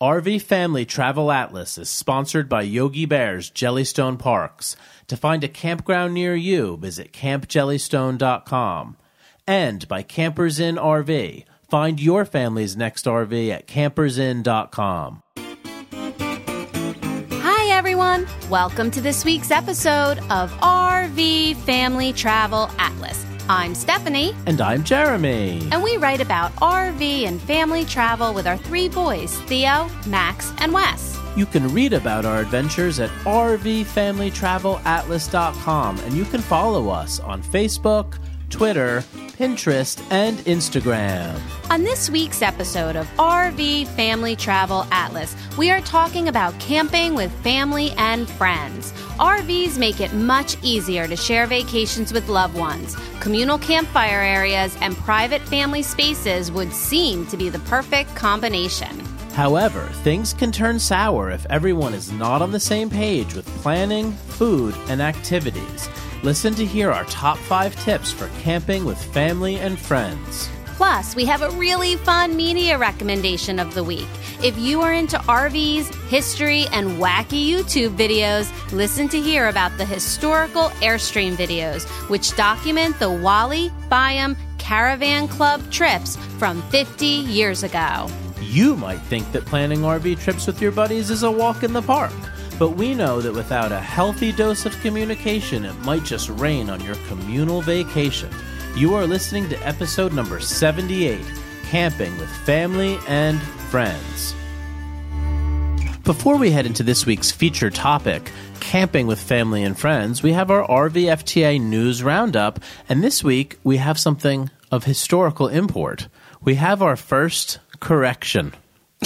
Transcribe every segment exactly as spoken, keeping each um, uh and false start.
R V Family Travel Atlas is sponsored by Yogi Bear's Jellystone Parks. To find a campground near you, visit camp jellystone dot com. And by Campers Inn R V. Find your family's next R V at campers inn dot com. Hi, everyone. Welcome to this week's episode of R V Family Travel Atlas. I'm Stephanie. And I'm Jeremy. And we write about R V and family travel with our three boys, Theo, Max, and Wes. You can read about our adventures at r v family travel atlas dot com, and you can follow us on Facebook, Twitter, Pinterest, and Instagram. On this week's episode of R V Family Travel Atlas, we are talking about camping with family and friends. R Vs make it much easier to share vacations with loved ones. Communal campfire areas and private family spaces would seem to be the perfect combination. However, things can turn sour if everyone is not on the same page with planning, food, and activities. Listen to hear our top five tips for camping with family and friends. Plus, we have a really fun media recommendation of the week. If you are into R Vs, history, and wacky YouTube videos, listen to hear about the historical Airstream videos, which document the Wally Byam Caravan Club trips from fifty years ago. You might think that planning R V trips with your buddies is a walk in the park, but we know that without a healthy dose of communication, it might just rain on your communal vacation. You are listening to episode number seventy-eight, Camping with Family and Friends. Before we head into this week's featured topic, Camping with Family and Friends, we have our R V F T A News Roundup, and this week we have something of historical import. We have our first correction.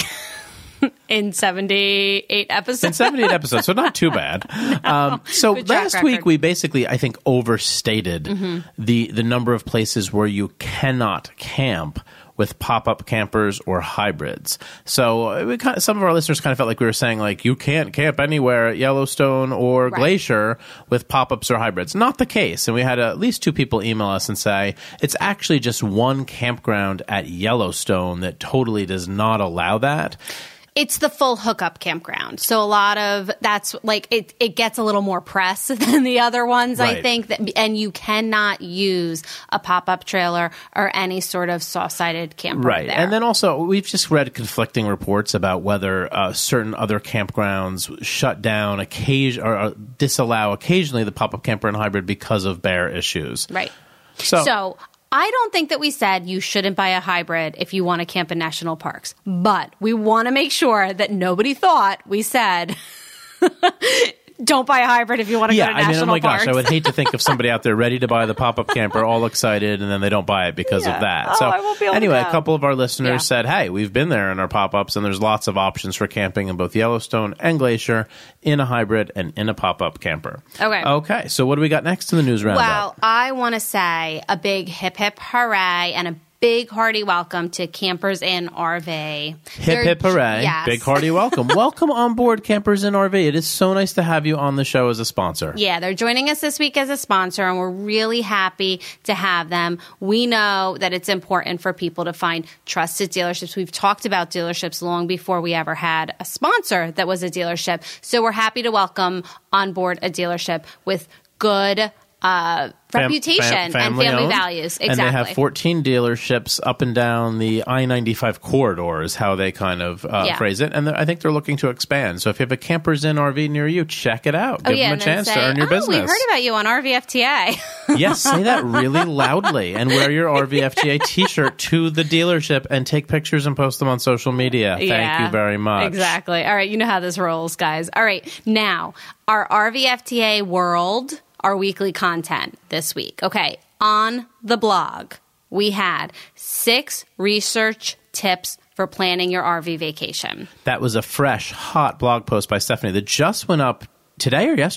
In seventy-eight episodes. In seventy-eight episodes, so not too bad. no, um, so last record. week we basically, I think, overstated mm-hmm. the, the number of places where you cannot camp with pop-up campers or hybrids. So we kind of, some of our listeners kind of felt like we were saying, like, you can't camp anywhere at Yellowstone or right. Glacier with pop-ups or hybrids. Not the case. And we had at least two people email us and say, it's actually just one campground at Yellowstone that totally does not allow that. It's the full hookup campground. So a lot of that's like it, it gets a little more press than the other ones, right. I think. That, and you cannot use a pop-up trailer or any sort of soft-sided camper right. there. And then also, we've just read conflicting reports about whether uh, certain other campgrounds shut down occasion or uh, disallow occasionally the pop-up camper and hybrid because of bear issues. Right. So. so I don't think that we said you shouldn't buy a hybrid if you want to camp in national parks, but we want to make sure that nobody thought we said don't buy a hybrid if you want to yeah, go to national parks. Yeah, I mean, oh my parks. gosh, I would hate to think of somebody out there ready to buy the pop-up camper, all excited, and then they don't buy it because yeah. of that. Oh, so I won't be able anyway, to go. A couple of our listeners yeah. said, hey, we've been there in our pop-ups, and there's lots of options for camping in both Yellowstone and Glacier, in a hybrid and in a pop-up camper. Okay. Okay, so what do we got next in the news roundup? Well, I want to say a big hip, hip, hooray, and a big hearty welcome to Campers Inn R V. Hip, They're, hip, hooray. Yes. Big hearty welcome. Welcome on board Campers Inn R V. It is so nice to have you on the show as a sponsor. Yeah, they're joining us this week as a sponsor, and we're really happy to have them. We know that it's important for people to find trusted dealerships. We've talked about dealerships long before we ever had a sponsor that was a dealership. So we're happy to welcome on board a dealership with good uh, reputation fam- fam- and family owned. values. Exactly. And they have fourteen dealerships up and down the I ninety-five corridor is how they kind of uh, yeah. phrase it. And I think they're looking to expand. So if you have a Campers Inn R V near you, check it out. Oh, Give yeah, them a chance say, to earn your oh, business. we heard about you on R V F T A. Yes, say that really loudly and wear your R V F T A t-shirt to the dealership and take pictures and post them on social media. Thank yeah, you very much. Exactly. All right, you know how this rolls, guys. All right, now, our R V F T A World, our weekly content this week. Okay, on the blog, we had six research tips for planning your R V vacation. That was a fresh, hot blog post by Stephanie that just went up today or yesterday?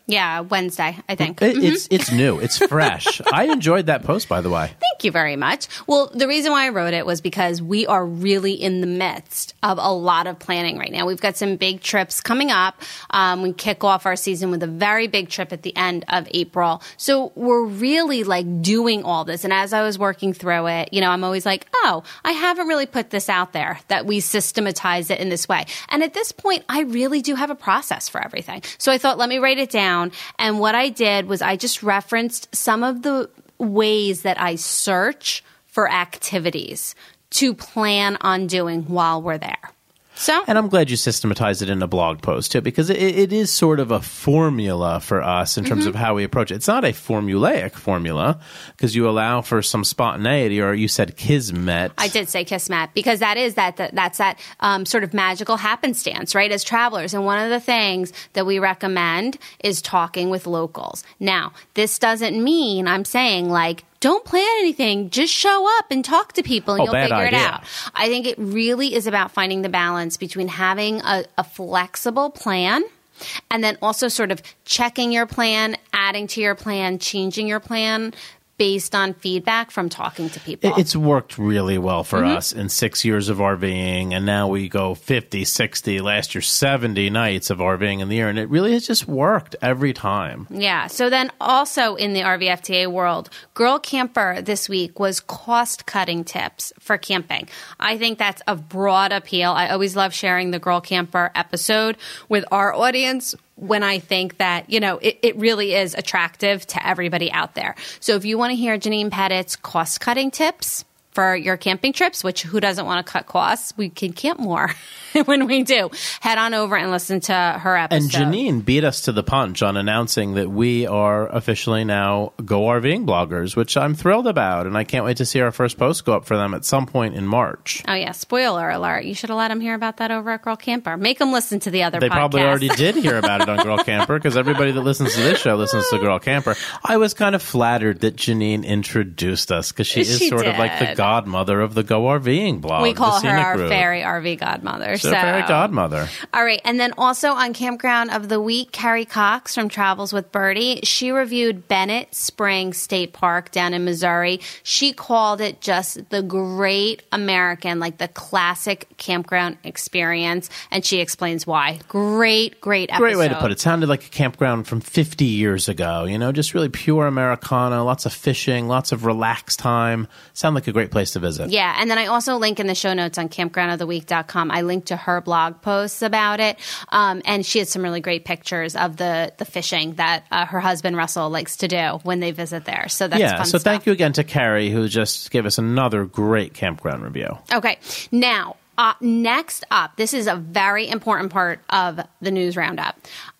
Yeah, Wednesday, I think. It, mm-hmm. It's it's new. It's fresh. I enjoyed that post, by the way. Thank you very much. Well, the reason why I wrote it was because we are really in the midst of a lot of planning right now. We've got some big trips coming up. Um, we kick off our season with a very big trip at the end of April. So we're really like doing all this. And as I was working through it, you know, I'm always like, oh, I haven't really put this out there, that we systematize it in this way. And at this point, I really do have a process for everything. So I thought, let me write it down. And what I did was I just referenced some of the ways that I search for activities to plan on doing while we're there. So, and I'm glad you systematized it in a blog post, too, because it, it is sort of a formula for us in terms mm-hmm. of how we approach it. It's not a formulaic formula because you allow for some spontaneity, or you said kismet. I did say kismet because that is that, that that's that um, sort of magical happenstance, right, as travelers. And one of the things that we recommend is talking with locals. Now, this doesn't mean I'm saying like, don't plan anything. Just show up and talk to people and oh, you'll figure idea. it out. I think it really is about finding the balance between having a, a flexible plan and then also sort of checking your plan, adding to your plan, changing your plan based on feedback from talking to people. It's worked really well for mm-hmm. us in six years of RVing, and now we go fifty, sixty, last year seventy nights of RVing in the year, and it really has just worked every time. Yeah. So then also in the R V F T A world, Girl Camper this week was cost-cutting tips for camping. I think that's of broad appeal. I always love sharing the Girl Camper episode with our audience when I think that, you know, it, it really is attractive to everybody out there. So if you want to hear Janine Pettit's cost-cutting tips for your camping trips, which who doesn't want to cut costs? We can camp more when we do. Head on over and listen to her episode. And Janine beat us to the punch on announcing that we are officially now Go RVing bloggers, which I'm thrilled about, and I can't wait to see our first post go up for them at some point in March. Oh, yeah. Spoiler alert. You should have let them hear about that over at Girl Camper. Make them listen to the other they podcast. They probably already did hear about it on Girl Camper because everybody that listens to this show listens to Girl Camper. I was kind of flattered that Janine introduced us because she is she sort did. of like the godmother of the Go RVing blog. We call her our route. fairy R V godmother. So, so fairy godmother. All right. And then also on Campground of the Week, Carrie Cox from Travels with Birdie, she reviewed Bennett Springs State Park down in Missouri. She called it just the great American, like the classic campground experience. And she explains why. Great, great episode. Great way to put it. It sounded like a campground from fifty years ago, you know, just really pure Americana, lots of fishing, lots of relaxed time. Sound like a great place to visit. Yeah, and then I also link in the show notes on campground of the week dot com. I linked to her blog posts about it, um, and she has some really great pictures of the the fishing that uh, her husband Russell likes to do when they visit there. So that's yeah. fun So stuff. thank you again to Carrie, who just gave us another great campground review. Okay, now uh, next up, this is a very important part of the news roundup.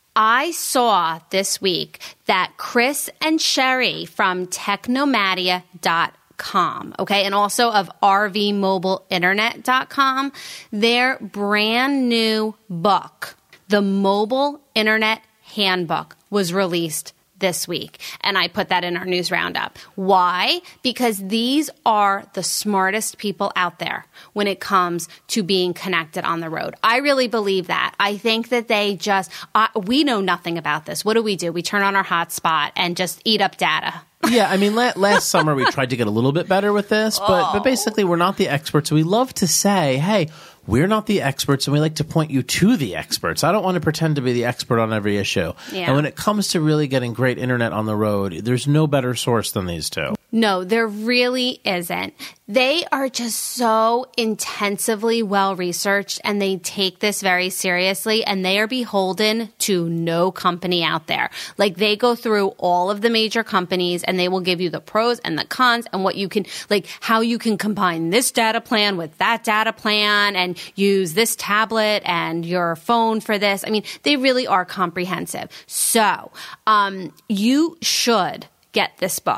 I saw this week that Chris and Sherry from technomadia dot com Com, okay, and also of R V mobile internet dot com, their brand new book, The Mobile Internet Handbook, was released this week. And I put that in our news roundup. Why? Because these are the smartest people out there when it comes to being connected on the road. I really believe that. I think that they just, uh, we know nothing about this. What do we do? We turn on our hotspot and just eat up data. Yeah, I mean, la- last summer we tried to get a little bit better with this, but, oh. but basically we're not the experts. We love to say, hey, we're not the experts, and we like to point you to the experts. I don't want to pretend to be the expert on every issue. Yeah. And when it comes to really getting great internet on the road, there's no better source than these two. No, there really isn't. They are just so intensively well-researched, and they take this very seriously, and they are beholden to no company out there. Like, they go through all of the major companies, and they will give you the pros and the cons and what you can, like, how you can combine this data plan with that data plan and use this tablet and your phone for this. I mean, they really are comprehensive. So, um, you should get this book.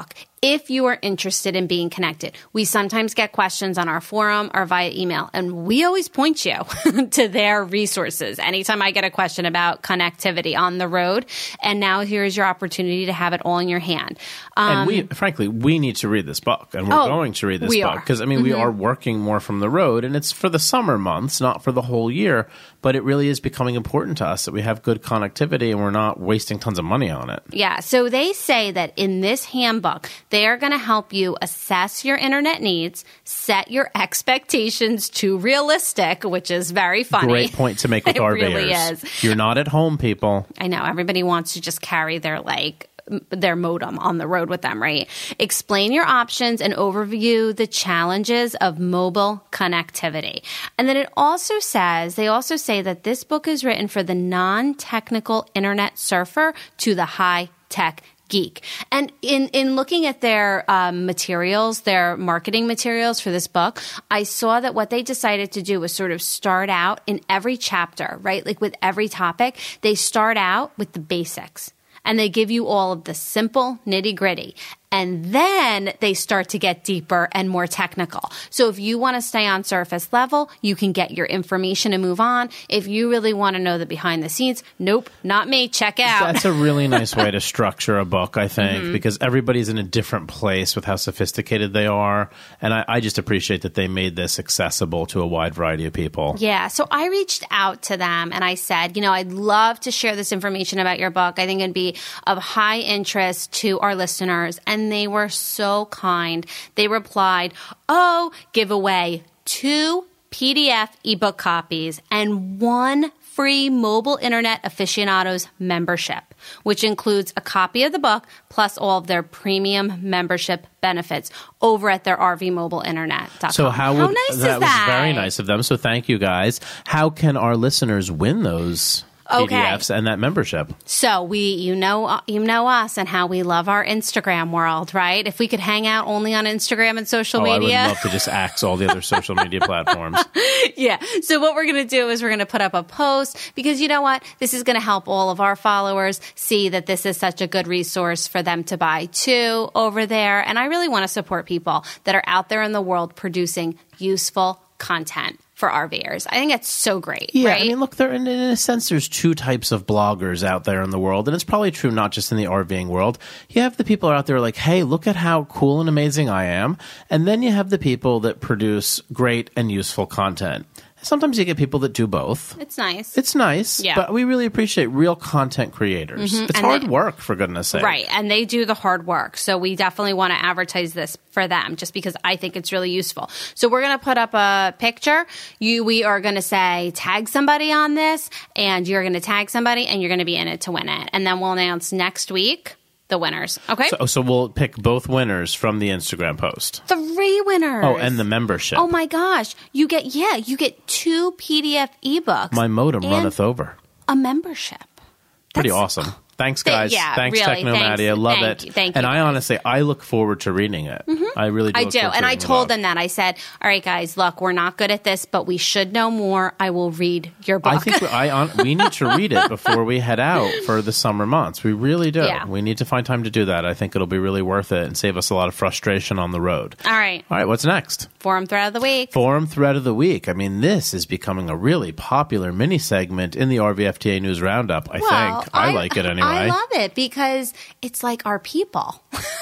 if you are interested in being connected. We sometimes get questions on our forum or via email, and we always point you to their resources anytime I get a question about connectivity on the road. And now here's your opportunity to have it all in your hand. Um, and we, frankly, we need to read this book, and we're oh, going to read this we book are. because, I mean, mm-hmm. we are working more from the road, and it's for the summer months, not for the whole year. But it really is becoming important to us that we have good connectivity and we're not wasting tons of money on it. Yeah. So they say that in this handbook, they are going to help you assess your internet needs, set your expectations to realistic, which is very funny. Great point to make with it RVers. Really is. You're not at home, people. I know. Everybody wants to just carry their like their modem on the road with them, right? Explain your options and overview the challenges of mobile connectivity. And then it also says, they also say that this book is written for the non-technical internet surfer to the high-tech geek. And in, in looking at their um, materials, their marketing materials for this book, I saw that what they decided to do was sort of start out in every chapter, right? Like with every topic, they start out with the basics. And they give you all of the simple nitty gritty. And then they start to get deeper and more technical. So if you want to stay on surface level, you can get your information and move on. If you really want to know the behind the scenes, nope, not me. Check out. That's a really nice way to structure a book, I think, mm-hmm. because everybody's in a different place with how sophisticated they are. And I, I just appreciate that they made this accessible to a wide variety of people. Yeah. So I reached out to them and I said, you know, I'd love to share this information about your book. I think it'd be of high interest to our listeners. And they were so kind. They replied, oh, give away two P D F ebook copies and one free mobile internet aficionados membership, which includes a copy of the book plus all of their premium membership benefits over at their R V mobile internet dot com. So how, would, how nice that is that? was very nice of them. So thank you guys. How can our listeners win those P D Fs okay. and that membership? So we, you know, you know us and how we love our Instagram world, right? If we could hang out only on Instagram and social oh, media. I would love to just axe all the other social media platforms. Yeah. So what we're going to do is we're going to put up a post because you know what? This is going to help all of our followers see that this is such a good resource for them to buy too over there. And I really want to support people that are out there in the world producing useful content for RVers. I think it's so great. Yeah, right? I mean, look, there in, in a sense, there's two types of bloggers out there in the world, and it's probably true not just in the RVing world. You have the people out there like, hey, look at how cool and amazing I am, and then you have the people that produce great and useful content. Sometimes you get people that do both. It's nice. It's nice, yeah. but we really appreciate real content creators. Mm-hmm. It's and hard they, work, for goodness sake. Right, and they do the hard work. So we definitely want to advertise this for them just because I think it's really useful. So we're going to put up a picture. You, we are going to say, tag somebody on this, and you're going to tag somebody, and you're going to be in it to win it. And then we'll announce next week the winners. Okay. So, so we'll pick both winners from the Instagram post. Three winners. Oh, and the membership. Oh my gosh. You get, yeah, you get two P D F ebooks. My modem runneth over. A membership. Pretty That's, awesome. Thanks, guys. Th- yeah, Thanks, really. Technomadia. Love thank it. You, thank and you. I honestly, I look forward to reading it. Mm-hmm. I really do. I look do. forward to And I reading told the them that. I said, all right, guys, look, we're not good at this, but we should know more. I will read your book. I think we, I, on, we need to read it before we head out for the summer months. We really do. Yeah. We need to find time to do that. I think it'll be really worth it and save us a lot of frustration on the road. All right. All right, what's next? Forum Thread of the Week. Forum Thread of the Week. I mean, this is becoming a really popular mini segment in the R V F T A News Roundup, I well, think. I, I like it anyway. I love it because it's like our people.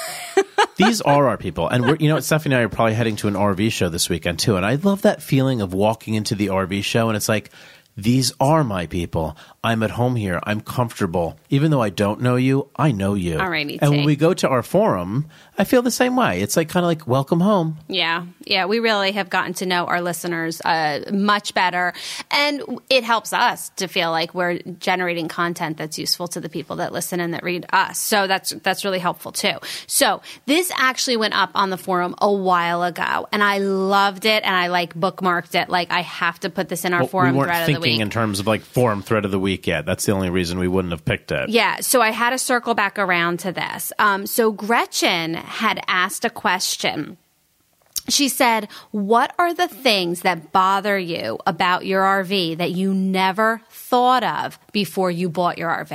These are our people. And, we're, you know, Stephanie and I are probably heading to an R V show this weekend, too. And I love that feeling of walking into the R V show, and it's like, these are my people. I'm at home here. I'm comfortable. Even though I don't know you, I know you. All righty. And when we go to our forum, I feel the same way. It's like kind of like, welcome home. Yeah. Yeah. We really have gotten to know our listeners uh, much better. And it helps us to feel like we're generating content that's useful to the people that listen and that read us. So that's that's really helpful too. So this actually went up on the forum a while ago, and I loved it, and I like bookmarked it. Like, I have to put this in our well, forum we thread of the week. In terms of like forum thread of the week yet. That's the only reason we wouldn't have picked it. Yeah. So I had to circle back around to this. Um, so Gretchen had asked a question. She said, what are the things that bother you about your R V that you never thought of before you bought your R V?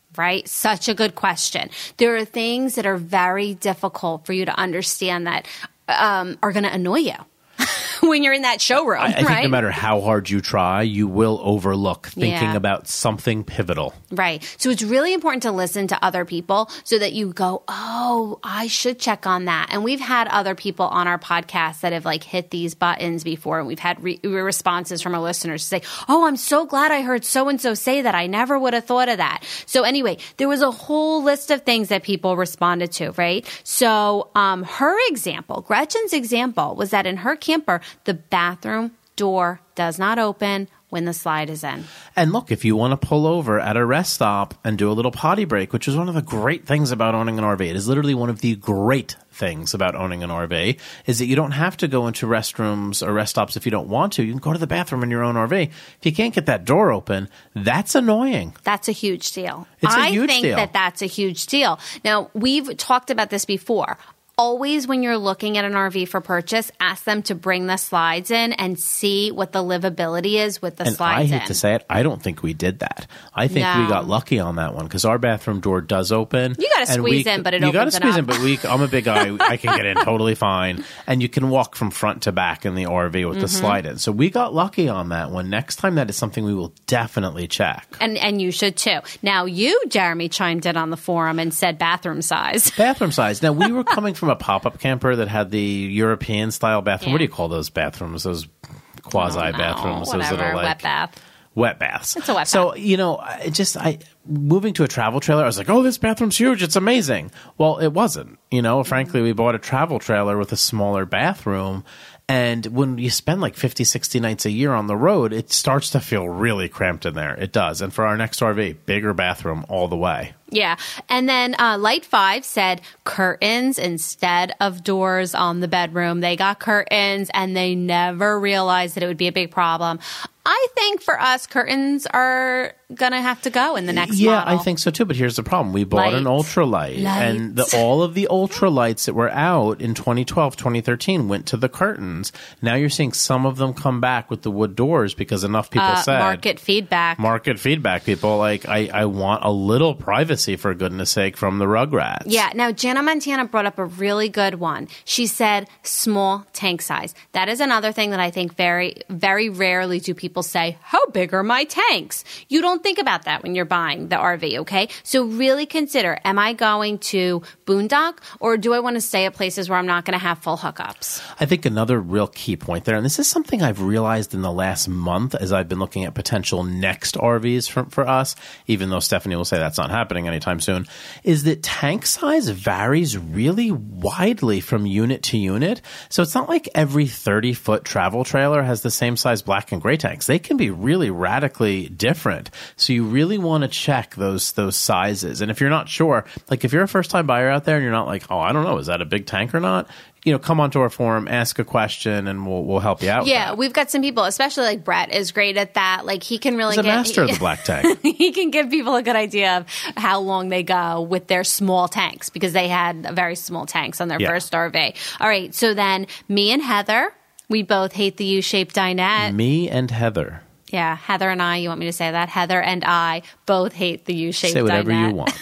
right? Such a good question. There are things that are very difficult for you to understand that um, are going to annoy you when you're in that showroom, I, I right? think no matter how hard you try, you will overlook thinking Yeah. about something pivotal. Right. So it's really important to listen to other people so that you go, oh, I should check on that. And we've had other people on our podcast that have like hit these buttons before. And we've had re- responses from our listeners to say, oh, I'm so glad I heard so-and-so say that. I never would have thought of that. So anyway, there was a whole list of things that people responded to, right? So um, her example, Gretchen's example was that in her camper, the bathroom door does not open when the slide is in. And look, if you want to pull over at a rest stop and do a little potty break, which is one of the great things about owning an R V, it is literally one of the great things about owning an R V, is that you don't have to go into restrooms or rest stops if you don't want to. You can go to the bathroom in your own R V. If you can't get that door open, that's annoying. That's a huge deal. It's a I huge think deal. that that's a huge deal. Now, we've talked about this before. Always when you're looking at an R V for purchase, ask them to bring the slides in and see what the livability is with the And I slides hate in. to say it, I don't think we did that. I think No. we got lucky on that one because our bathroom door does open. You gotta and squeeze we- in, but it you gotta opens it squeeze up. in, but we, I'm a big guy. I can get in totally fine. And you can walk from front to back in the R V with Mm-hmm. the slide in. So we got lucky on that one. Next time, that is something we will definitely check. And and you should too. Now, you, Jeremy, chimed in on the forum and said bathroom size. Bathroom size. Now, we were coming from a pop-up camper that had the European style bathroom. What do Yeah. you call those bathrooms? Those quasi bathrooms. Oh, those whatever, little like wet bath. wet baths. It's a wet So, you know, I just I moving to a travel trailer, I was like, "Oh, this bathroom's huge. It's amazing." Well, it wasn't. You know, frankly, we bought a travel trailer with a smaller bathroom. And when you spend like fifty, sixty nights a year on the road, it starts to feel really cramped in there. It does. And for our next R V, bigger bathroom all the way. Yeah. And then uh, Light five said curtains instead of doors on the bedroom. They got curtains and they never realized that it would be a big problem. I think for us, curtains are going to have to go in the next Yeah, model. I think so too. But here's the problem. We bought an Lights. ultralight. And the, all of the ultralights that were out in twenty twelve, twenty thirteen went to the curtains. Now you're seeing some of them come back with the wood doors because enough people Uh, said. market feedback. Market feedback. People like, I, I want a little privacy, for goodness sake, from the Rugrats. Yeah. Now, Jana Montana brought up a really good one. She said small tank size. That is another thing that I think very, very rarely do people say, how big are my tanks? You don't think about that when you're buying the R V, okay? So really consider, am I going to boondock or do I want to stay at places where I'm not going to have full hookups? I think another real key point there, and this is something I've realized in the last month as I've been looking at potential next R Vs for, for us, even though Stephanie will say that's not happening anytime soon, is that tank size varies really widely from unit to unit. So it's not like every thirty-foot travel trailer has the same size black and gray tanks. They can be really radically different. So you really want to check those those sizes. And if you're not sure, like if you're a first-time buyer out there and you're not like, oh, I don't know, is that a big tank or not? You know, come onto our forum, ask a question, and we'll we'll help you out. Yeah, with we've got some people, especially like Brett is great at that. Like he can really that. He's a get master of the black tank. he can give people a good idea of how long they go with their small tanks because they had very small tanks on their Yeah. first R V. All right, so then me and Heather, we both hate the U-shaped dinette. Me and Heather. Yeah, Heather and I, you want me to say that? Heather and I both hate the U-shaped dinette. Say whatever you want.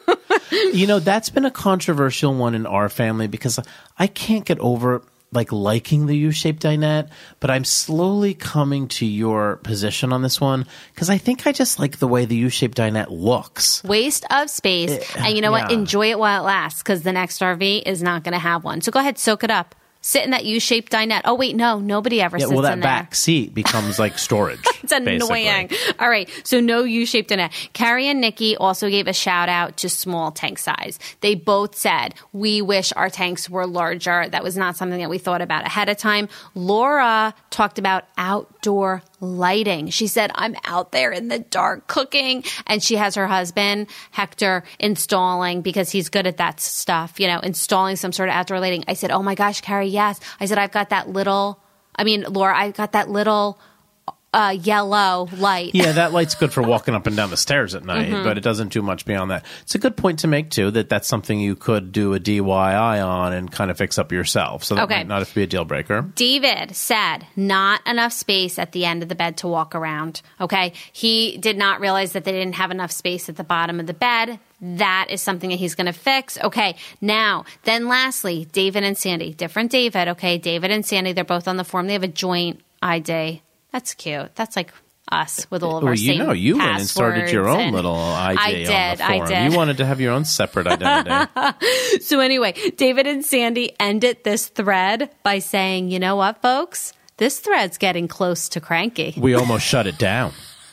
You know, that's been a controversial one in our family because I can't get over like liking the U-shaped dinette, but I'm slowly coming to your position on this one because I think I just like the way the U-shaped dinette looks. Waste of space. And you know what? yeah. Enjoy it while it lasts because the next R V is not going to have one. So go ahead, soak it up. Sit in that U-shaped dinette. Oh, wait, no, nobody ever Yeah, sits well, that in there. back seat becomes like storage. It's annoying. basically. All right. So no U-shaped dinette. Carrie and Nikki also gave a shout out to small tank size. They both said, we wish our tanks were larger. That was not something that we thought about ahead of time. Laura talked about outdoor lighting. She said, I'm out there in the dark cooking. And she has her husband, Hector, installing, because he's good at that stuff, you know, installing some sort of outdoor lighting. I said, oh my gosh, Carrie, yes. I said, I've got that little, I mean, Laura, I've got that little uh, yellow light. Yeah, that light's good for walking up and down the stairs at night, mm-hmm. but it doesn't do much beyond that. It's a good point to make, too, that that's something you could do a D I Y on and kind of fix up yourself. So that okay. might not have to be a deal breaker. David said not enough space at the end of the bed to walk around. Okay. He did not realize that they didn't have enough space at the bottom of the bed. That is something that he's going to fix. Okay. Now, then lastly, David and Sandy. Different David. Okay. David and Sandy, they're both on the form. They have a joint I D. That's cute. That's like us with all of well, our you same know, you passwords went and started your own little I D I on did, the forum. I did. You wanted to have your own separate identity. So anyway, David and Sandy ended this thread by saying, you know what, folks? This thread's getting close to cranky. We almost shut it down.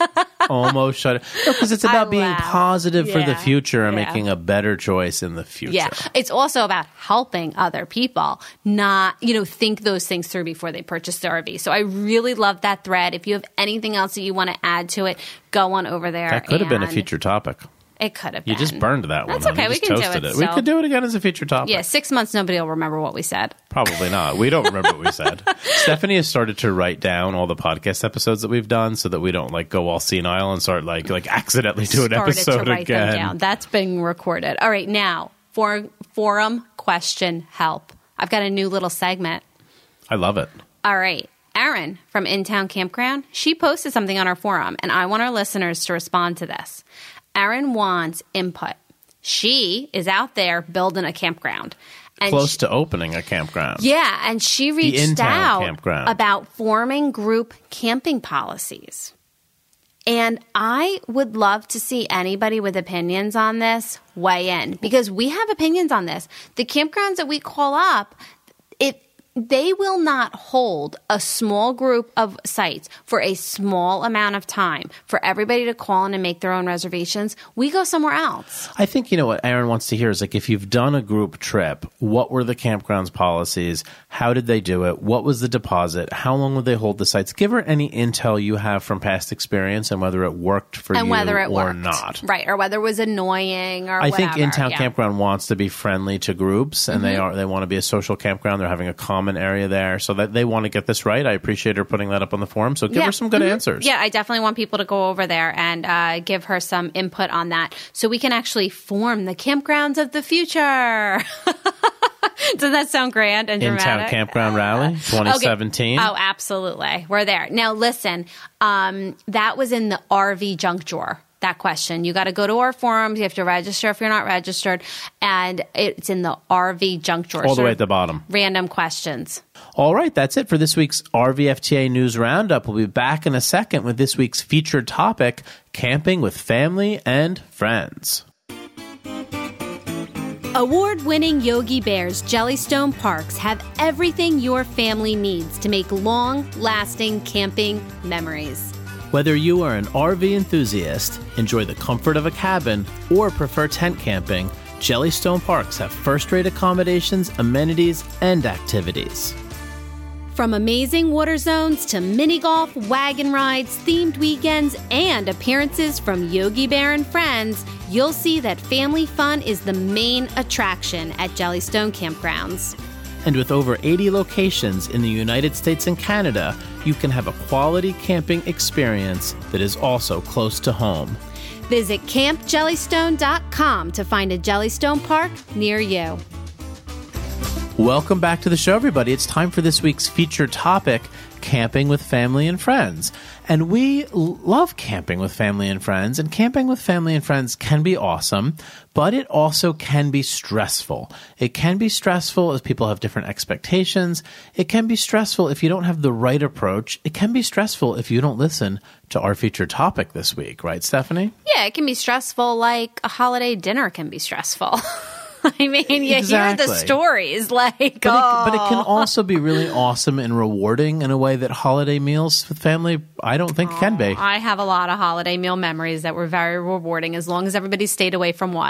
Almost shut it. No, because it's about I being laugh. positive yeah. for the future and yeah. making a better choice in the future. Yeah. It's also about helping other people not, you know, think those things through before they purchase the R V. So I really love that thread. If you have anything else that you want to add to it, go on over there. That could have been a and future topic. It could have been. You just burned that one. That's okay. You We just can do toasted it. it. We so. could do it again as a future topic. Yeah, six months, nobody will remember what we said. Probably not. We don't remember what we said. Stephanie has started to write down all the podcast episodes that we've done so that we don't like go all senile and start like like accidentally do an Started episode to write again. Them down. That's being recorded. All right, now for forum question help. I've got a new little segment. I love it. All right. Erin from In Town Campground, she posted something on our forum, and I want our listeners to respond to this. Erin wants input. She is out there building a campground. And Close she, to opening a campground. Yeah, and she reached in-town out campground. about forming group camping policies. And I would love to see anybody with opinions on this weigh in, because we have opinions on this. The campgrounds that we call up, it they will not hold a small group of sites for a small amount of time for everybody to call in and make their own reservations. We go somewhere else. I think, you know, what Erin wants to hear is like, if you've done a group trip, what were the campgrounds policies? How did they do it? What was the deposit? How long would they hold the sites? Give her any intel you have from past experience and whether it worked for and you whether it or worked. not. Right, or whether it was annoying or I whatever. think In-Town yeah. Campground wants to be friendly to groups, and mm-hmm. they are they want to be a social campground. They're having a common area there, so that they want to get this right. I appreciate her putting that up on the forum, so give yeah. her some good mm-hmm. answers. Yeah, I definitely want people to go over there and uh, give her some input on that so we can actually form the campgrounds of the future. Does that sound grand and dramatic? In-Town Campground Rally twenty seventeen. Okay. Oh, absolutely. We're there. Now, listen, um, that was in the R V junk drawer. That question. You got to go to our forums. You have to register if you're not registered. And it's in the R V junk drawer. All the way at the bottom. Random questions. All right. That's it for this week's R V F T A News Roundup. We'll be back in a second with this week's featured topic, camping with family and friends. Award-winning Yogi Bear's Jellystone Parks have everything your family needs to make long-lasting camping memories. Whether you are an R V enthusiast, enjoy the comfort of a cabin, or prefer tent camping, Jellystone Parks have first-rate accommodations, amenities, and activities. From amazing water zones to mini golf, wagon rides, themed weekends, and appearances from Yogi Bear and friends, you'll see that family fun is the main attraction at Jellystone Campgrounds. And with over eighty locations in the United States and Canada, you can have a quality camping experience that is also close to home. Visit camp jellystone dot com to find a Jellystone Park near you. Welcome back to the show, everybody. It's time for this week's featured topic, camping with family and friends. And we l- love camping with family and friends, and camping with family and friends can be awesome, but it also can be stressful. It can be stressful as people have different expectations. It can be stressful if you don't have the right approach. It can be stressful if you don't listen to our featured topic this week, right, Stephanie? Yeah, it can be stressful like a holiday dinner can be stressful. I mean, you exactly. hear the stories like, but, oh. it, but it can also be really awesome and rewarding in a way that holiday meals with family, I don't think oh, can be. I have a lot of holiday meal memories that were very rewarding as long as everybody stayed away from what?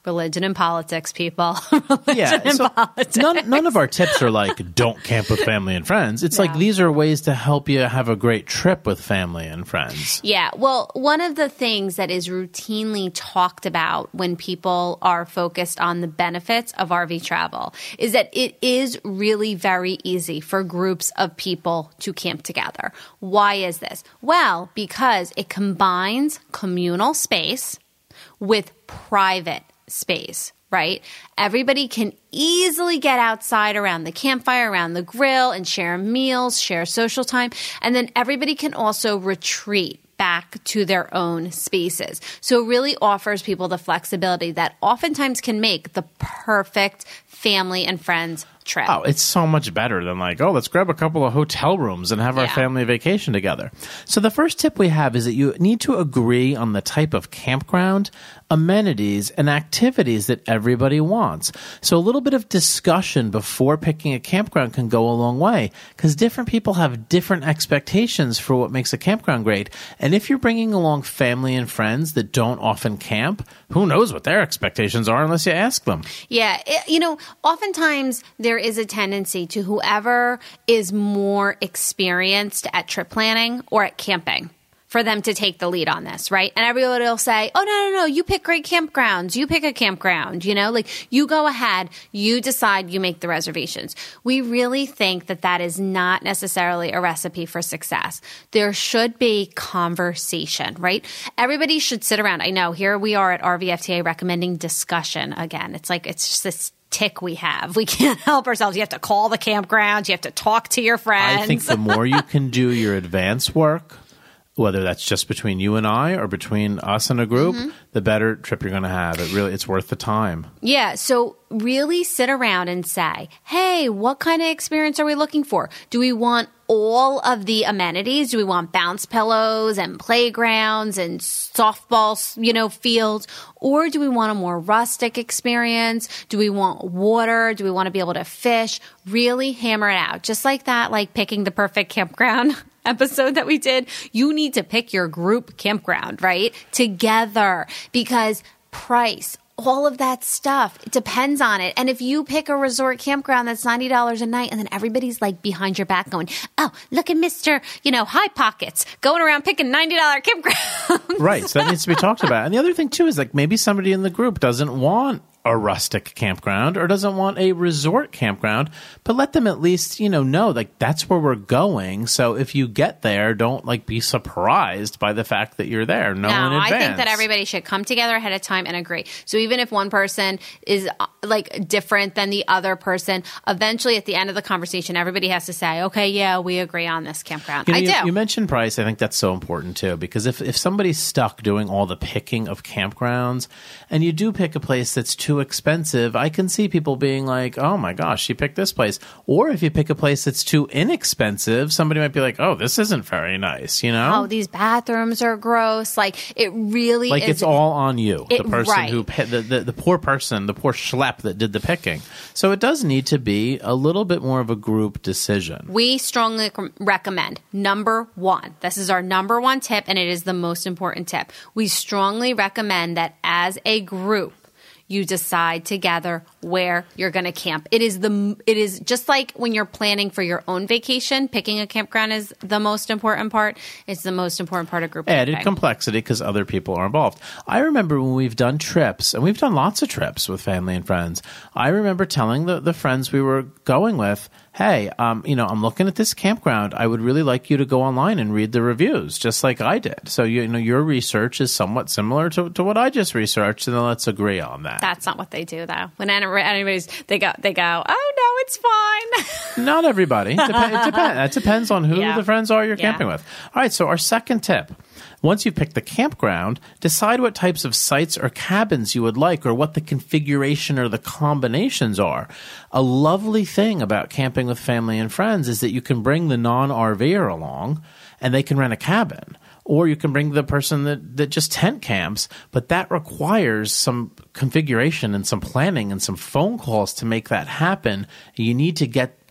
Religion and politics, people. Religion Yeah, and so politics. none, none of our tips are like, don't camp with family and friends. It's No. like these are ways to help you have a great trip with family and friends. Yeah. Well, one of the things that is routinely talked about when people are focused on the benefits of R V travel is that it is really very easy for groups of people to camp together. Why is this? Well, because it combines communal space with private space, right? Everybody can easily get outside around the campfire, around the grill, and share meals, share social time. And then everybody can also retreat back to their own spaces. So it really offers people the flexibility that oftentimes can make the perfect family and friends trip. Oh, it's so much better than like, oh, let's grab a couple of hotel rooms and have our Yeah. family vacation together. So the first tip we have is that you need to agree on the type of campground, amenities, and activities that everybody wants. So a little bit of discussion before picking a campground can go a long way because different people have different expectations for what makes a campground great. And if you're bringing along family and friends that don't often camp, who knows what their expectations are unless you ask them. Yeah. It, you know, oftentimes there is a tendency to whoever is more experienced at trip planning or at camping for them to take the lead on this, right? And everybody will say, oh, no, no, no, you pick great campgrounds. You pick a campground, you know, like you go ahead, you decide, you make the reservations. We really think that that is not necessarily a recipe for success. There should be conversation, right? Everybody should sit around. I know here we are at R V F T A recommending discussion again. It's like, it's just this tick we have. We can't help ourselves. You have to call the campground. You have to talk to your friends. I think the more you can do your advance work, whether that's just between you and I or between us and a group, mm-hmm. the better trip you're going to have. It really, it's worth the time. Yeah. So really sit around and say, hey, what kind of experience are we looking for? Do we want all of the amenities? Do we want bounce pillows and playgrounds and softball, you know, fields? Or do we want a more rustic experience? Do we want water? Do we want to be able to fish? Really hammer it out. Just like that, like picking the perfect campground episode that we did. You need to pick your group campground, right? Together, because price, all of that stuff, it depends on it. And if you pick a resort campground that's ninety dollars a night and then everybody's like behind your back going, oh, look at Mister, you know, High Pockets going around picking ninety dollars campgrounds. Right. So that needs to be talked about. And the other thing too is like maybe somebody in the group doesn't want a rustic campground or doesn't want a resort campground, but let them at least, you know, know like that's where we're going. So if you get there, don't like be surprised by the fact that you're there. Know No, in advance. I think that everybody should come together ahead of time and agree. So even if one person is uh, like different than the other person, eventually at the end of the conversation, everybody has to say, okay, yeah, we agree on this campground. You know, I you, do. You mentioned price. I think that's so important too, because if, if somebody's stuck doing all the picking of campgrounds and you do pick a place that's too expensive, I can see people being like, oh my gosh, she picked this place. Or if you pick a place that's too inexpensive, somebody might be like, oh, this isn't very nice, you know? Oh, these bathrooms are gross. Like it really like is. it's all on you, It- the person right. who, pi- the, the, the poor person, the poor schlep that did the picking. So it does need to be a little bit more of a group decision. We strongly com- recommend, number one, this is our number one tip, and it is the most important tip. We strongly recommend that as a group, you decide together where you're going to camp. It is the it is just like when you're planning for your own vacation, picking a campground is the most important part. It's the most important part of group Added camping. complexity because other people are involved. I remember when we've done trips, and we've done lots of trips with family and friends, I remember telling the, the friends we were going with, hey, um, you know, I'm looking at this campground. I would really like you to go online and read the reviews, just like I did. So, you know, your research is somewhat similar to, to what I just researched, and then let's agree on that. That's not what they do, though. When anybody's, they go, they go, oh no, it's fine. Not everybody. Dep- it depends. That depends on who Yeah. the friends are you're Yeah. camping with. All right, so our second tip. Once you've picked the campground, decide what types of sites or cabins you would like or what the configuration or the combinations are. A lovely thing about camping with family and friends is that you can bring the non-RVer along and they can rent a cabin. Or you can bring the person that, that just tent camps, but that requires some configuration and some planning and some phone calls to make that happen. You need to get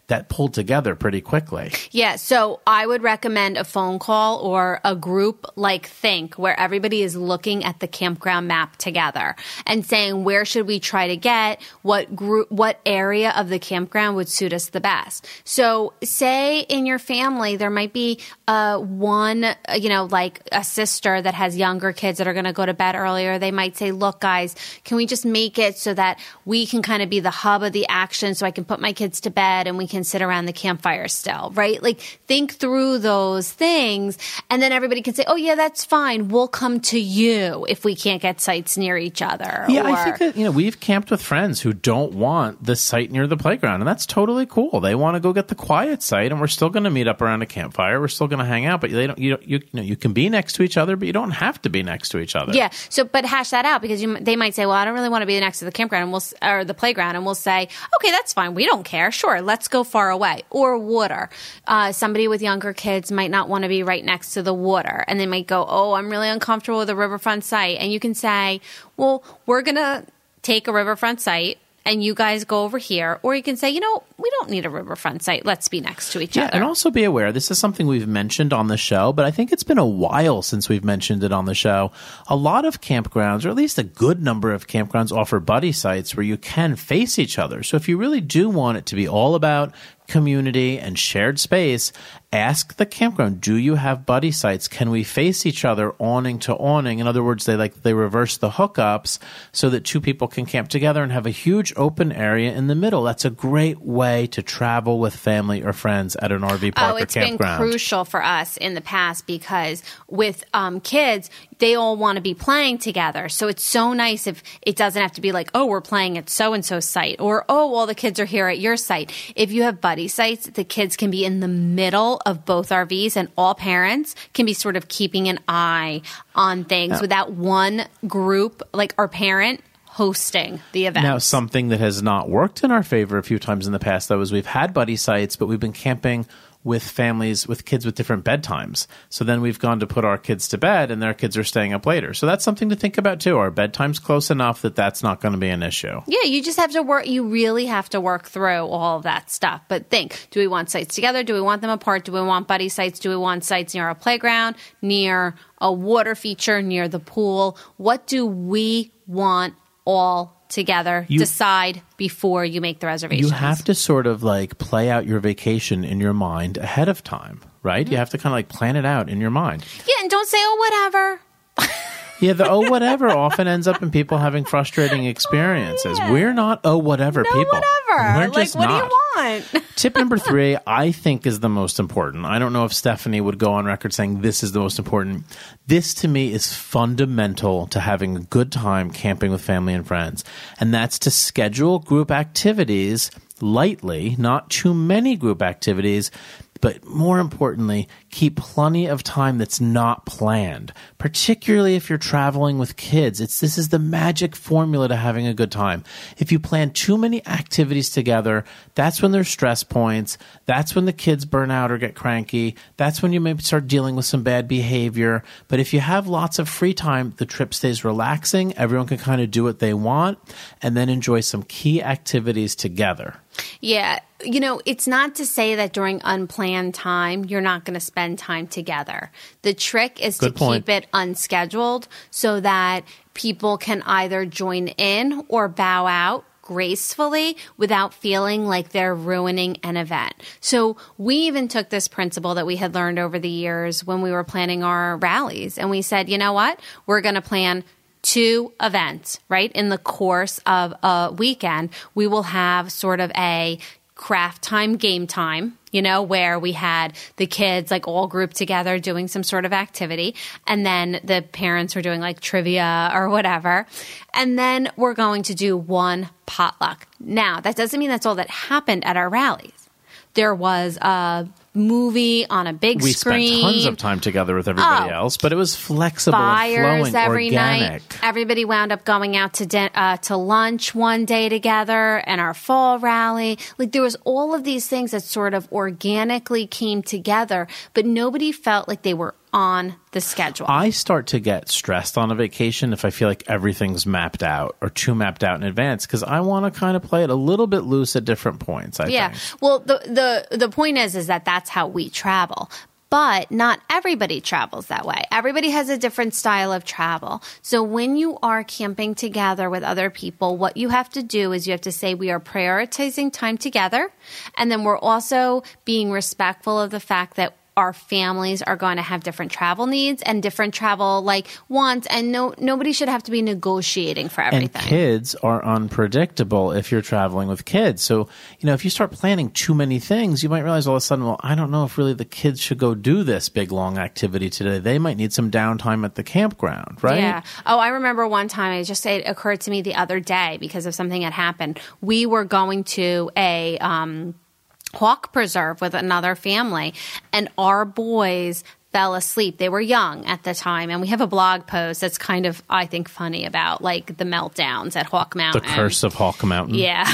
that pulled together pretty quickly. Yeah, so I would recommend a phone call or a group like Think, where everybody is looking at the campground map together and saying, where should we try to get? What group, what area of the campground would suit us the best? So say in your family, there might be uh, one, uh, you know, like a sister that has younger kids that are going to go to bed earlier. They might say, look, guys, can we just make it so that we can kind of be the hub of the action so I can put my kids to bed and we can sit around the campfire still, right? Like think through those things and then everybody can say, oh yeah, that's fine. We'll come to you if we can't get sites near each other. Yeah, or, I think that, you know, we've camped with friends who don't want the site near the playground, and that's totally cool. They want to go get the quiet site, and we're still going to meet up around a campfire. We're still going to hang out, but they don't, you, don't, you, you know, you can be next to each other, but you don't have to be next to each other. Yeah. So, but hash that out because you, they might say, well, I don't really want to be next to the campground and we'll, or the playground, and we'll say, okay, that's fine. We don't care. Sure. Let's go far away. Or water. Uh, somebody with younger kids might not want to be right next to the water, and they might go, oh, I'm really uncomfortable with a riverfront site. And you can say, well, we're going to take a riverfront site and you guys go over here. Or you can say, you know, we don't need a riverfront site. Let's be next to each yeah, other. And also be aware, this is something we've mentioned on the show, but I think it's been a while since we've mentioned it on the show. A lot of campgrounds, or at least a good number of campgrounds, offer buddy sites where you can face each other. So if you really do want it to be all about community and shared space, ask the campground, do you have buddy sites? Can we face each other awning to awning? In other words, they like they reverse the hookups so that two people can camp together and have a huge open area in the middle. That's a great way to travel with family or friends at an R V park oh, or campground. It's been crucial for us in the past because with um, kids, they all want to be playing together. So it's so nice if it doesn't have to be like, oh, we're playing at so-and-so site, or, oh, all the kids are here at your site. If you have buddy sites, the kids can be in the middle of both R Vs, and all parents can be sort of keeping an eye on things yeah. without one group, like our parent, hosting the event. Now, something that has not worked in our favor a few times in the past, though, is we've had buddy sites, but we've been camping with families, with kids with different bedtimes. So then we've gone to put our kids to bed and their kids are staying up later. So that's something to think about too. Our bedtime's close enough that that's not going to be an issue. Yeah, you just have to work. You really have to work through all of that stuff. But think, do we want sites together? Do we want them apart? Do we want buddy sites? Do we want sites near a playground, near a water feature, near the pool? What do we want all together? You, decide before you make the reservations. You have to sort of like play out your vacation in your mind ahead of time, right? Mm-hmm. You have to kind of like plan it out in your mind. Yeah, and don't say, oh, whatever. Yeah, the oh, whatever often ends up in people having frustrating experiences. Yeah. We're not oh, whatever no, people. whatever. We're like, just what not. do you want? Tip number three, I think, is the most important. I don't know if Stephanie would go on record saying this is the most important. This, to me, is fundamental to having a good time camping with family and friends. And that's to schedule group activities lightly, not too many group activities, but more importantly, keep plenty of time that's not planned, particularly if you're traveling with kids. It's this is the magic formula to having a good time. If you plan too many activities together, that's when there's stress points. That's when the kids burn out or get cranky. That's when you maybe start dealing with some bad behavior. But if you have lots of free time, the trip stays relaxing. Everyone can kind of do what they want and then enjoy some key activities together. Yeah. You know, it's not to say that during unplanned time, you're not going to spend time together. The trick is Good to point. keep it unscheduled so that people can either join in or bow out gracefully without feeling like they're ruining an event. So we even took this principle that we had learned over the years when we were planning our rallies. And we said, you know what? We're going to plan two events, right? In the course of a weekend, we will have sort of a craft time, game time, you know, where we had the kids like all grouped together doing some sort of activity. And then the parents were doing like trivia or whatever. And then we're going to do one potluck. Now, that doesn't mean that's all that happened at our rallies. There was a movie on a big we screen. We spent tons of time together with everybody oh, else, but it was flexible fires and flowing, every organic. Night. Everybody wound up going out to din- uh, to lunch one day together, and our fall rally. Like there was all of these things that sort of organically came together, but nobody felt like they were on the schedule. I start to get stressed on a vacation if I feel like everything's mapped out or too mapped out in advance, because I want to kind of play it a little bit loose at different points, I yeah. think. Well, the, the, the point is, is that that's how we travel. But not everybody travels that way. Everybody has a different style of travel. So when you are camping together with other people, what you have to do is you have to say we are prioritizing time together. And then we're also being respectful of the fact that our families are going to have different travel needs and different travel like wants, and no nobody should have to be negotiating for everything. And kids are unpredictable if you're traveling with kids. So, you know, if you start planning too many things, you might realize all of a sudden, well, I don't know if really the kids should go do this big long activity today. They might need some downtime at the campground, right? Yeah. Oh, I remember one time, it just it occurred to me the other day because of something that happened. We were going to a um hawk preserve with another family, and our boys fell asleep. They were young at the time, and we have a blog post that's kind of, I think, funny about like the meltdowns at Hawk Mountain. The curse of Hawk Mountain. Yeah.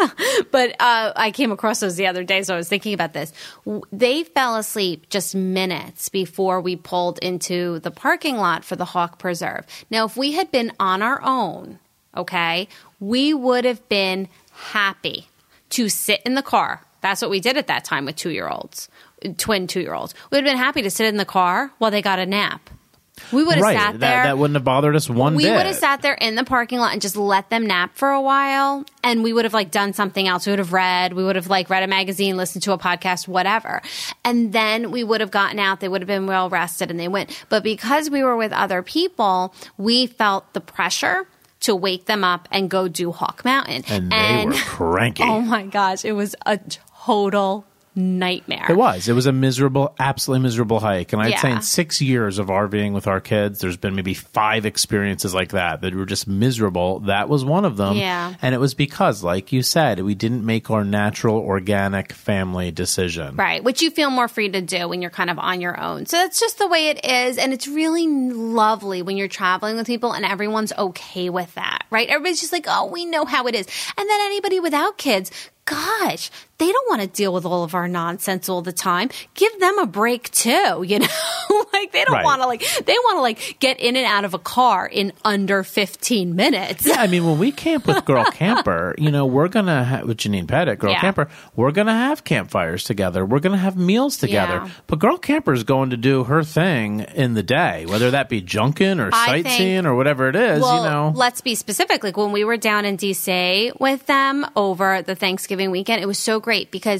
But uh, I came across those the other day, so I was thinking about this. They fell asleep just minutes before we pulled into the parking lot for the Hawk Preserve. Now, if we had been on our own, okay, we would have been happy to sit in the car. That's what we did at that time with two-year-olds, twin two-year-olds. We would have been happy to sit in the car while they got a nap. We would have right. sat there. That, that wouldn't have bothered us one we bit. We would have sat there in the parking lot and just let them nap for a while, and we would have like done something else. We would have read. We would have like read a magazine, listened to a podcast, whatever. And then we would have gotten out. They would have been well rested, and they went. But because we were with other people, we felt the pressure to wake them up and go do Hawk Mountain. And they and, were cranky. Oh my gosh, it was a total nightmare. It was. It was a miserable, absolutely miserable hike. And I'd Yeah. say in six years of RVing with our kids, there's been maybe five experiences like that that were just miserable. That was one of them. Yeah. And it was because, like you said, we didn't make our natural, organic family decision. Right, which you feel more free to do when you're kind of on your own. So that's just the way it is. And it's really lovely when you're traveling with people and everyone's okay with that, right? Everybody's just like, oh, we know how it is. And then anybody without kids, gosh, they don't want to deal with all of our nonsense all the time. Give them a break too, you know? Like they don't Right. want to like they want to like get in and out of a car in under fifteen minutes. Yeah, I mean, when we camp with Girl Camper, you know, we're going to have, with Janine Pettit, Girl Yeah. Camper, we're going to have campfires together. We're going to have meals together. Yeah. But Girl Camper is going to do her thing in the day, whether that be junking or I sightseeing think- or whatever it is, Well, you know. let's be specific. Like when we were down in D C with them over the Thanksgiving weekend, it was so great because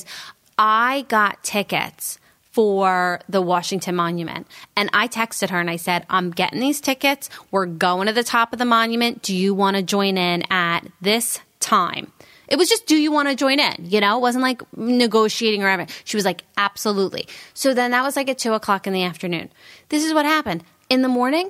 I got tickets for the Washington Monument. And I texted her and I said, I'm getting these tickets. We're going to the top of the monument. Do you want to join in at this time? It was just, do you want to join in? You know, it wasn't like negotiating or anything. She was like, absolutely. So then that was like at two o'clock in the afternoon. This is what happened. In the morning,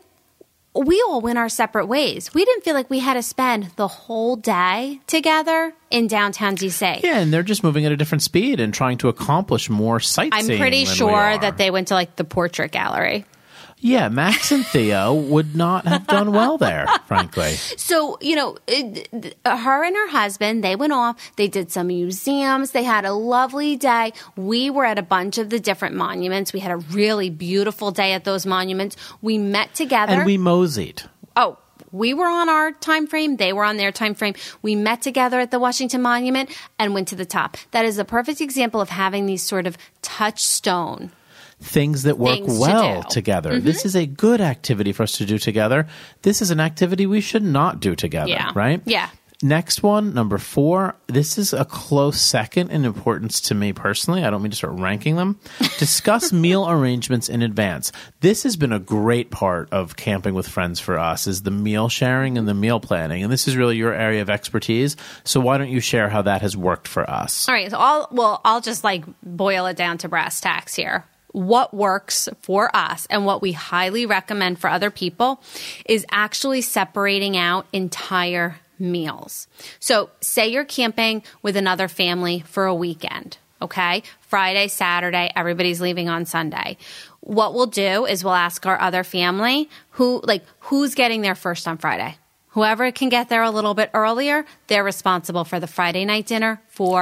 we all went our separate ways. We didn't feel like we had to spend the whole day together in downtown D C. Yeah, and they're just moving at a different speed and trying to accomplish more sightseeing. I'm pretty than we sure are. that they went to like the portrait gallery. Yeah, Max and Theo would not have done well there, frankly. So, you know, it, her and her husband, they went off. They did some museums. They had a lovely day. We were at a bunch of the different monuments. We had a really beautiful day at those monuments. We met together. And we moseyed. Oh, we were on our time frame. They were on their time frame. We met together at the Washington Monument and went to the top. That is a perfect example of having these sort of touchstone Things that work Things to well do. together. Mm-hmm. This is a good activity for us to do together. This is an activity we should not do together, Yeah. right? Yeah. Next one, number four. This is a close second in importance to me personally. I don't mean to start ranking them. Discuss meal arrangements in advance. This has been a great part of camping with friends for us, is the meal sharing and the meal planning. And this is really your area of expertise. So why don't you share how that has worked for us? All right. So I'll, well, I'll just like boil it down to brass tacks here. What works for us and what we highly recommend for other people is actually separating out entire meals. So say you're camping with another family for a weekend, okay? Friday, Saturday, everybody's leaving on Sunday. What we'll do is we'll ask our other family who, like, who's getting there first on Friday. Whoever can get there a little bit earlier, they're responsible for the Friday night dinner for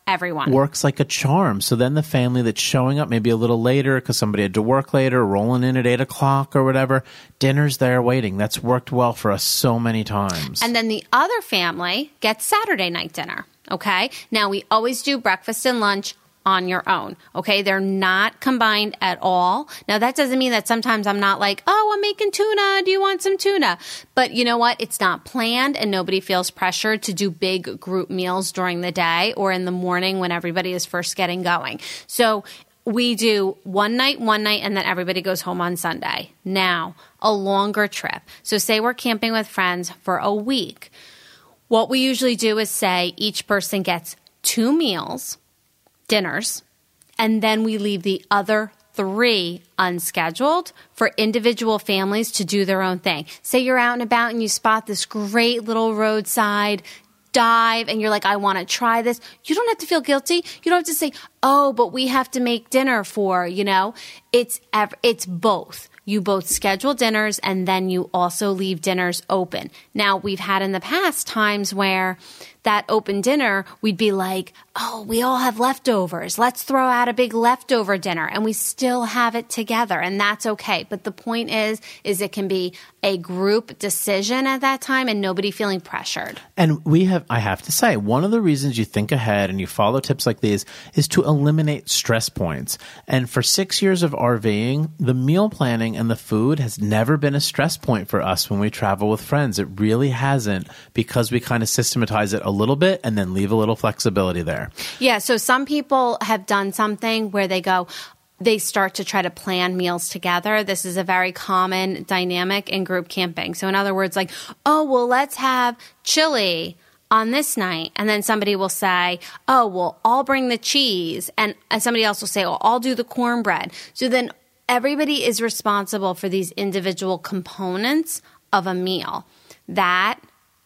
everyone. Works like a charm. So then the family that's showing up maybe a little later because somebody had to work later, rolling in at eight o'clock or whatever, dinner's there waiting. That's worked well for us so many times. And then the other family gets Saturday night dinner, okay? Now, we always do breakfast and lunch on your own, okay? They're not combined at all. Now, that doesn't mean that sometimes I'm not like, oh, I'm making tuna. Do you want some tuna? But you know what? It's not planned, and nobody feels pressured to do big group meals during the day or in the morning when everybody is first getting going. So we do one night, one night, and then everybody goes home on Sunday. Now, a longer trip. So say we're camping with friends for a week. What we usually do is say each person gets two meals, dinners, and then we leave the other three unscheduled for individual families to do their own thing. Say you're out and about and you spot this great little roadside dive and you're like, I want to try this. You don't have to feel guilty. You don't have to say, oh, but we have to make dinner for, you know, it's ev- it's both. You both schedule dinners and then you also leave dinners open. Now, we've had in the past times where that open dinner, we'd be like, oh, we all have leftovers. Let's throw out a big leftover dinner. And we still have it together. And that's okay. But the point is, is it can be a group decision at that time and nobody feeling pressured. And we have, I have to say, one of the reasons you think ahead and you follow tips like these is to eliminate stress points. And for six years of RVing, the meal planning and the food has never been a stress point for us when we travel with friends. It really hasn't, because we kind of systematize it a little bit and then leave a little flexibility there. Yeah. So some people have done something where they go, they start to try to plan meals together. This is a very common dynamic in group camping. So in other words, like, oh, well, let's have chili on this night. And then somebody will say, oh, well, I'll bring the cheese. And, and somebody else will say, well, I'll do the cornbread. So then everybody is responsible for these individual components of a meal. That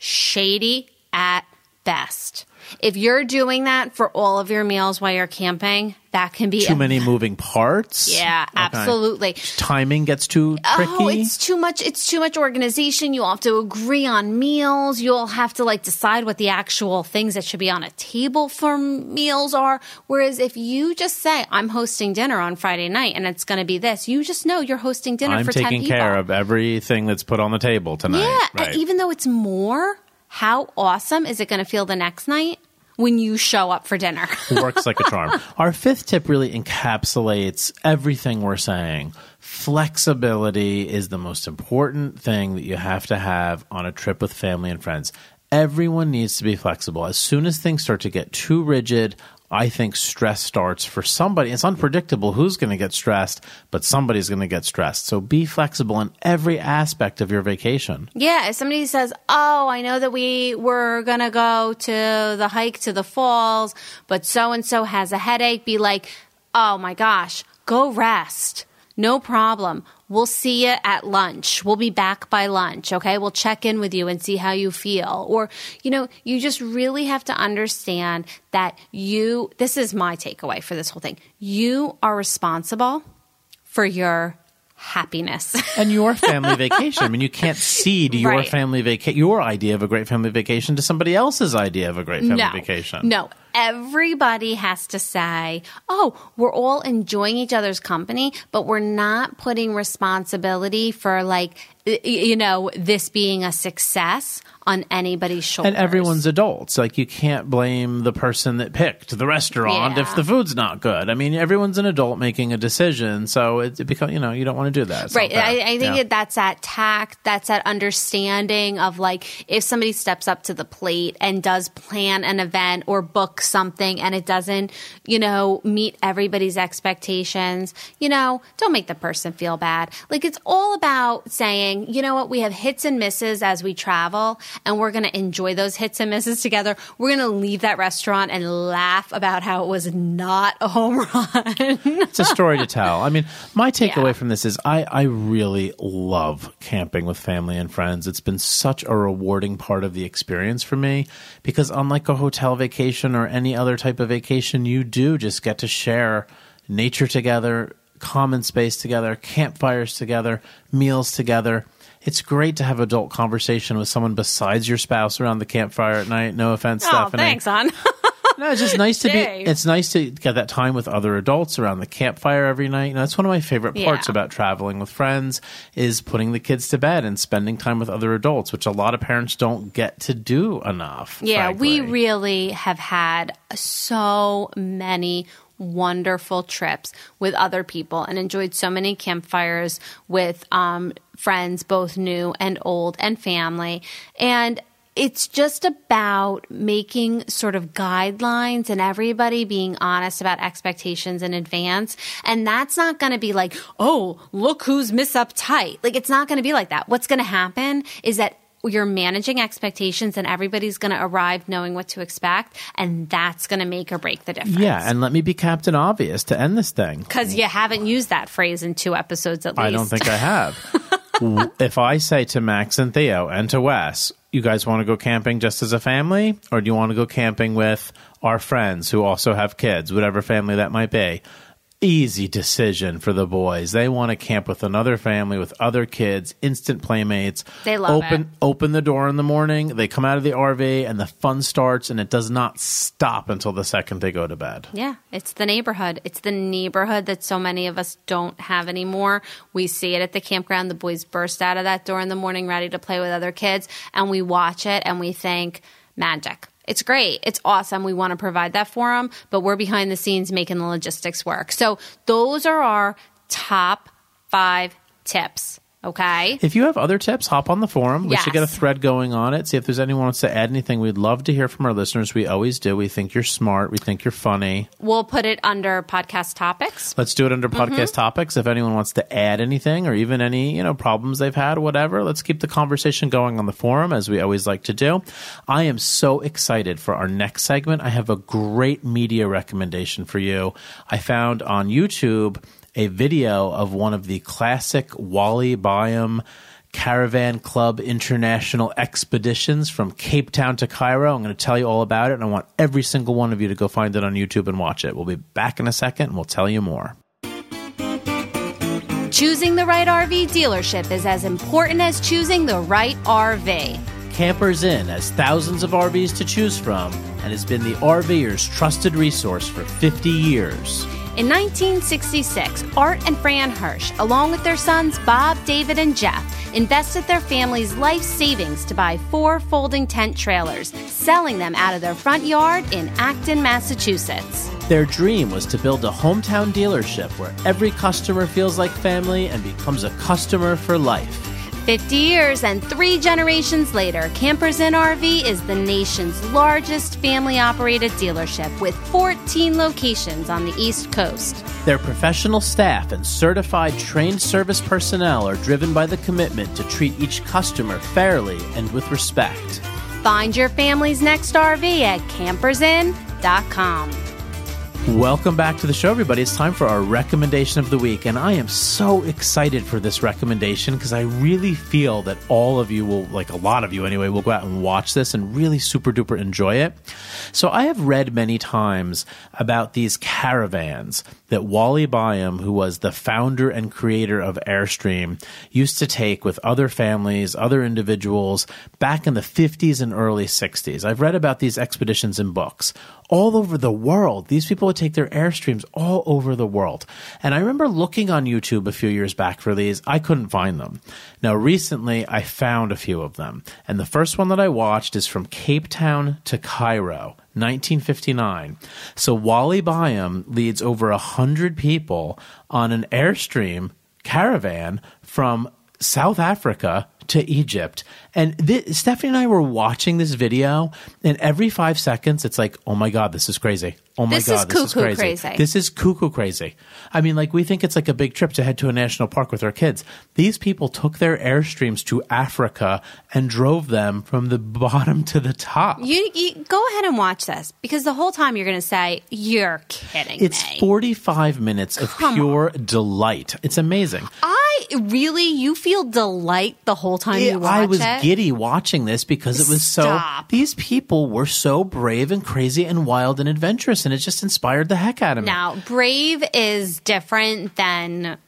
shady at best. If you're doing that for all of your meals while you're camping, that can be too a, many moving parts. Yeah, okay. Absolutely. Timing gets too tricky. Oh, it's too much. It's too much organization. You all have to agree on meals. You'll have to like decide what the actual things that should be on a table for meals are. Whereas if you just say, I'm hosting dinner on Friday night and it's going to be this, you just know you're hosting dinner I'm for ten people. I'm taking care of everything that's put on the table tonight. Yeah, right. And even though it's more, how awesome is it going to feel the next night when you show up for dinner? Works like a charm. Our fifth tip really encapsulates everything we're saying. Flexibility is the most important thing that you have to have on a trip with family and friends. Everyone needs to be flexible. As soon as things start to get too rigid, I think stress starts for somebody. It's unpredictable who's going to get stressed, but somebody's going to get stressed. So be flexible in every aspect of your vacation. Yeah, if somebody says, oh, I know that we were going to go to the hike to the falls, but so-and-so has a headache, be like, oh my gosh, go rest. No problem. We'll see you at lunch. We'll be back by lunch, okay? We'll check in with you and see how you feel. Or, you know, you just really have to understand that you, this is my takeaway for this whole thing. You are responsible for your happiness. And your family vacation. I mean, you can't cede your Right. family vacation, your idea of a great family vacation to somebody else's idea of a great family no, vacation. No. Everybody has to say, oh, we're all enjoying each other's company, but we're not putting responsibility for, like, you know, this being a success on anybody's shoulders. And everyone's adults. Like, you can't blame the person that picked the restaurant Yeah. if the food's not good. I mean, everyone's an adult making a decision, so it, it becomes, you know, you don't want to do that. It's Right. not fair. I, I think Yeah. that that's that tact, that's that understanding of, like, if somebody steps up to the plate and does plan an event or book something and it doesn't, you know, meet everybody's expectations, you know, don't make the person feel bad. Like, it's all about saying, you know what, we have hits and misses as we travel, and we're going to enjoy those hits and misses together. We're going to leave that restaurant and laugh about how it was not a home run. It's a story to tell. I mean, my takeaway Yeah. from this is I, I really love camping with family and friends. It's been such a rewarding part of the experience for me because unlike a hotel vacation or any other type of vacation, you do just get to share nature together, common space together, campfires together, meals together. It's great to have adult conversation with someone besides your spouse around the campfire at night. No offense, Oh, Stephanie. thanks, hon. No, it's just nice to be, Dang. it's nice to get that time with other adults around the campfire every night. You know, that's one of my favorite parts Yeah. about traveling with friends is putting the kids to bed and spending time with other adults, which a lot of parents don't get to do enough. Yeah, frankly. we really have had so many wonderful trips with other people and enjoyed so many campfires with um, friends, both new and old, and family. And it's just about making sort of guidelines and everybody being honest about expectations in advance. And that's not going to be like, oh, look who's Miss Uptight. Like, it's not going to be like that. What's going to happen is that you're managing expectations and everybody's going to arrive knowing what to expect. And that's going to make or break the difference. Yeah, and let me be Captain Obvious to end this thing. Because you haven't used that phrase in two episodes at least. I don't think I have. W- if I say to Max and Theo and to Wes, you guys want to go camping just as a family, or do you want to go camping with our friends who also have kids, whatever family that might be? Easy decision for the boys. They want to camp with another family, with other kids, instant playmates. They love open, it. Open the door in the morning. They come out of the R V and the fun starts, and it does not stop until the second they go to bed. Yeah, it's the neighborhood. It's the neighborhood that so many of us don't have anymore. We see it at the campground. The boys burst out of that door in the morning ready to play with other kids, and we watch it and we think, magic. It's great. It's awesome. We want to provide that for them, but we're behind the scenes making the logistics work. So those are our top five tips. Okay. If you have other tips, hop on the forum. We Yes. should get a thread going on it. See if there's anyone who wants to add anything. We'd love to hear from our listeners. We always do. We think you're smart. We think you're funny. We'll put it under podcast topics. Let's do it under podcast Mm-hmm. topics. If anyone wants to add anything or even any, you know, problems they've had, whatever, let's keep the conversation going on the forum as we always like to do. I am so excited for our next segment. I have a great media recommendation for you. I found on YouTube a video of one of the classic Wally Byam Caravan Club International expeditions from Cape Town to Cairo. I'm going to tell you all about it, and I want every single one of you to go find it on YouTube and watch it. We'll be back in a second, and we'll tell you more. Choosing the right R V dealership is as important as choosing the right R V. Campers Inn has thousands of R Vs to choose from and has been the RVer's trusted resource for fifty years. In nineteen sixty-six, Art and Fran Hirsch, along with their sons Bob, David, and Jeff, invested their family's life savings to buy four folding tent trailers, selling them out of their front yard in Acton, Massachusetts. Their dream was to build a hometown dealership where every customer feels like family and becomes a customer for life. fifty years and three generations later, Campers Inn R V is the nation's largest family-operated dealership with fourteen locations on the East Coast. Their professional staff and certified trained service personnel are driven by the commitment to treat each customer fairly and with respect. Find your family's next R V at campers inn dot com. Welcome back to the show, everybody. It's time for our recommendation of the week, and I am so excited for this recommendation because I really feel that all of you will, like a lot of you anyway, will go out and watch this and really super duper enjoy it. So I have read many times about these caravans that Wally Byam, who was the founder and creator of Airstream, used to take with other families, other individuals back in the fifties and early sixties. I've read about these expeditions in books all over the world. These people would take their Airstreams all over the world. And I remember looking on YouTube a few years back for these. I couldn't find them. Now, recently, I found a few of them. And the first one that I watched is from Cape Town to Cairo, nineteen fifty-nine. So Wally Byam leads over one hundred people on an Airstream caravan from South Africa to Egypt. And th- Stephanie and I were watching this video, and every five seconds, it's like, oh my God, this is crazy. Oh my This God, is this is cuckoo crazy. crazy. This is cuckoo crazy. I mean, like, we think it's like a big trip to head to a national park with our kids. These people took their Airstreams to Africa and drove them from the bottom to the top. You, you go ahead and watch this because the whole time you're going to say, you're kidding It's me. forty-five minutes of Come pure delight. It's amazing. I really, you feel delight the whole time you watch I was it? giddy watching this because it was Stop. so. These people were so brave and crazy and wild and adventurous, and it just inspired the heck out of me. Now, brave is different than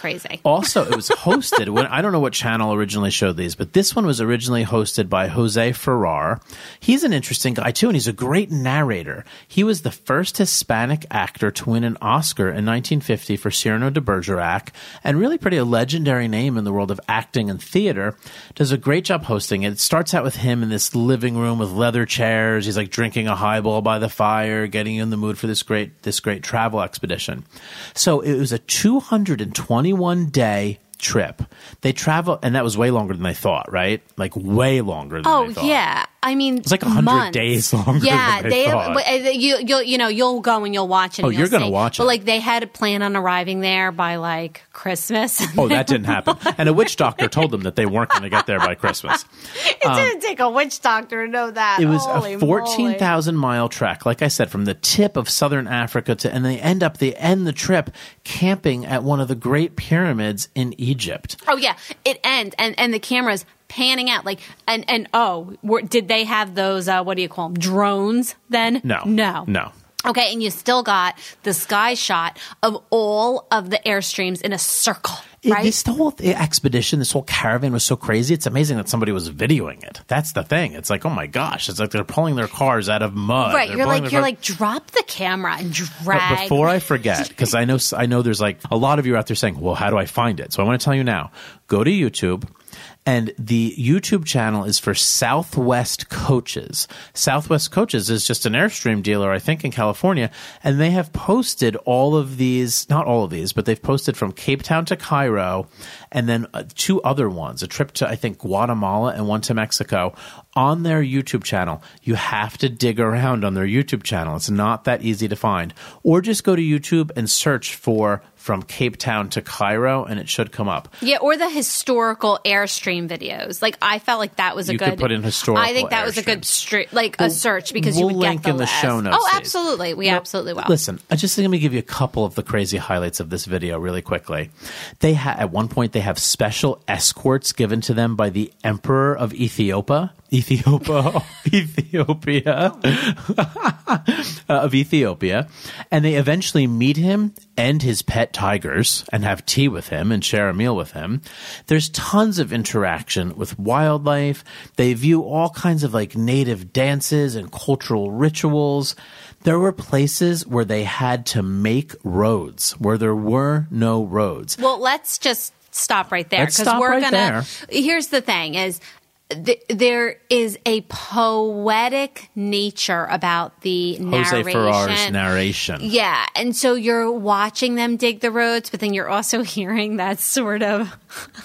crazy. Also, it was hosted when I don't know what channel originally showed these, but this one was originally hosted by Jose Ferrer. He's an interesting guy too, and he's a great narrator. He was the first Hispanic actor to win an Oscar in nineteen fifty for Cyrano de Bergerac, and really pretty a legendary name in the world of acting and theater. Does a great job hosting it. It starts out with him in this living room with leather chairs. He's like drinking a highball by the fire, getting you in the mood for this great this great travel expedition. So it was a two hundred twenty-one day trip. They travel, and that was way longer than they thought, right? Like way longer than oh, they thought. yeah. I mean, it's like one hundred months. days longer yeah, than they, they thought. You, you'll, you know, you'll go and you'll watch it. Oh, and you're going to watch But it. like they had to plan on arriving there by like Christmas. Oh, that didn't happen. And a witch doctor told them that they weren't going to get there by Christmas. It um, didn't take a witch doctor to know that. It was Holy a fourteen thousand mile trek, like I said, from the tip of southern Africa to, and they end up, they end the trip camping at one of the great pyramids in Egypt. Oh, yeah. It ends, and, and the camera's panning out, like, and, and oh, were, did they have those, uh, what do you call them, drones then? No. No. No. Okay, and you still got the sky shot of all of the Airstreams in a circle, right? It, this whole expedition, this whole caravan was so crazy. It's amazing that somebody was videoing it. That's the thing. It's like, oh my gosh, it's like they're pulling their cars out of mud. Right, They're you're like, their you're cars- like, drop the camera and drag. But before I forget, because I know, I know there's like a lot of you out there saying, well, how do I find it? So I want to tell you now, go to YouTube. And the YouTube channel is for Southwest Coaches. Southwest Coaches is just an Airstream dealer, I think, in California. And they have posted all of these, not all of these, but they've posted from Cape Town to Cairo and then uh, two other ones, a trip to, I think, Guatemala and one to Mexico on their YouTube channel. You have to dig around on their YouTube channel. It's not that easy to find. Or just go to YouTube and search for From Cape Town to Cairo, and it should come up. Yeah, or the historical Airstream videos. Like, I felt like that was a you good. You could put in historical. I think that Airstream. was a good stri- like well, a search because we'll you would link get the in the list. show notes. Oh, Steve. absolutely, we now, absolutely will. Listen, I just let me give you a couple of the crazy highlights of this video really quickly. They ha- at one point they have special escorts given to them by the Emperor of Ethiopia. Ethiopia, Ethiopia, uh, of Ethiopia, and they eventually meet him and his pet tigers and have tea with him and share a meal with him. There's tons of interaction with wildlife. They view all kinds of like native dances and cultural rituals. There were places where they had to make roads where there were no roads. Well, let's just stop right there because we're right gonna. There. Here's the thing: is th- there is a poetic nature about the Jose narration. Ferrar's narration. Yeah, and so you're watching them dig the roads, but then you're also hearing that sort of